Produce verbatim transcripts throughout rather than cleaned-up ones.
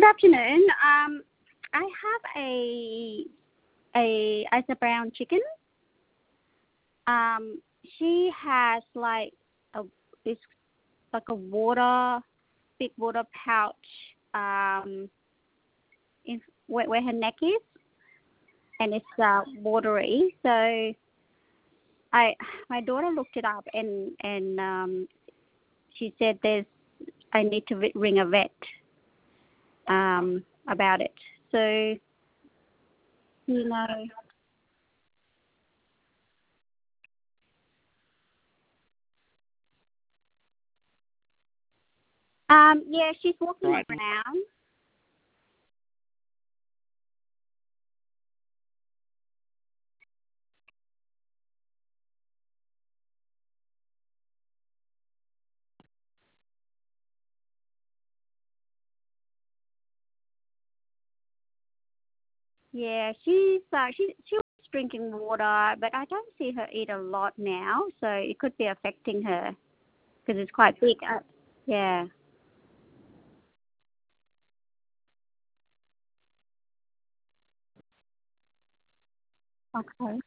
Good afternoon. Um, I have a a Isa brown chicken. Um, she has like a it's like a water big water pouch um in where, where her neck is, and it's uh, watery. So I my daughter looked it up and and um, she said there's I need to ring a vet um, about it. So you know. Um, yeah, she's walking Right. around. Yeah, she's uh, she she was drinking water, but I don't see her eat a lot now, so it could be affecting her because it's quite big. Uh, yeah. Okay.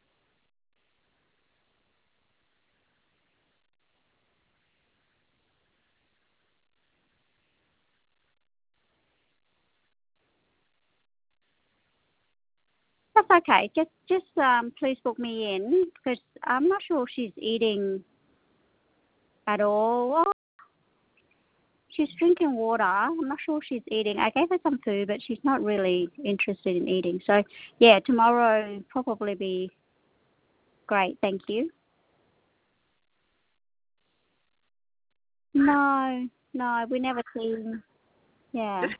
That's okay. Just just um please book me in because I'm not sure she's eating at all. Well, she's drinking water. I'm not sure she's eating. I gave her some food, but she's not really interested in eating. So yeah, tomorrow probably be great. Thank you. No, no, we never seen. Yeah.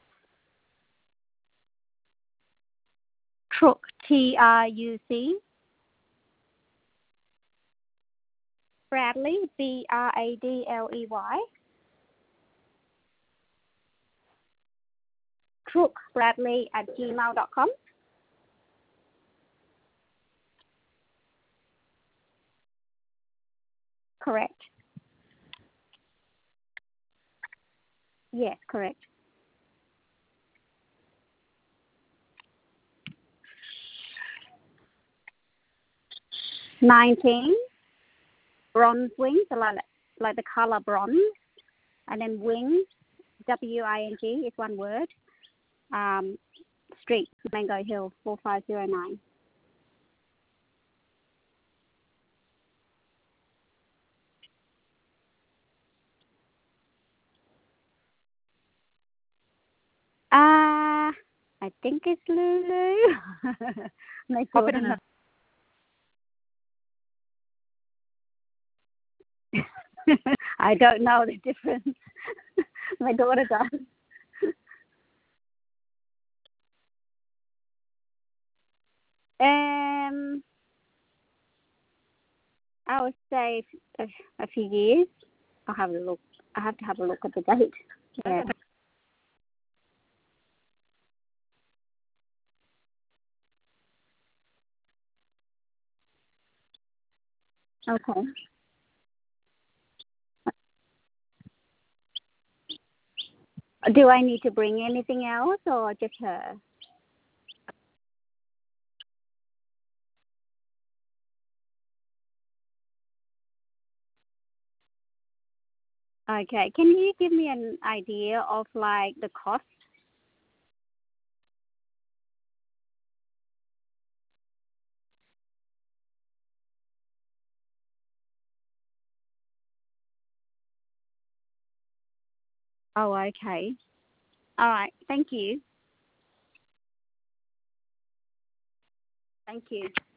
Truck, T R U C. Bradley, B R A D L E Y. Crook Bradley at gmail dot com. Correct. Yes, correct. nineteen. Bronze wings, so like, like the color bronze. And then wings, W I N G is one word. Um, Street, Mango Hill, four five zero nine. Uh, I think it's Lulu. My Pop it daughter in the. I don't know the difference. My daughter does. Um, I would say a, a few years. I'll have a look. I have to have a look at the date. Yeah. Okay. Do I need to bring anything else or just her? Okay. Can you give me an idea of like the cost? Oh, okay. All right. Thank you. Thank you.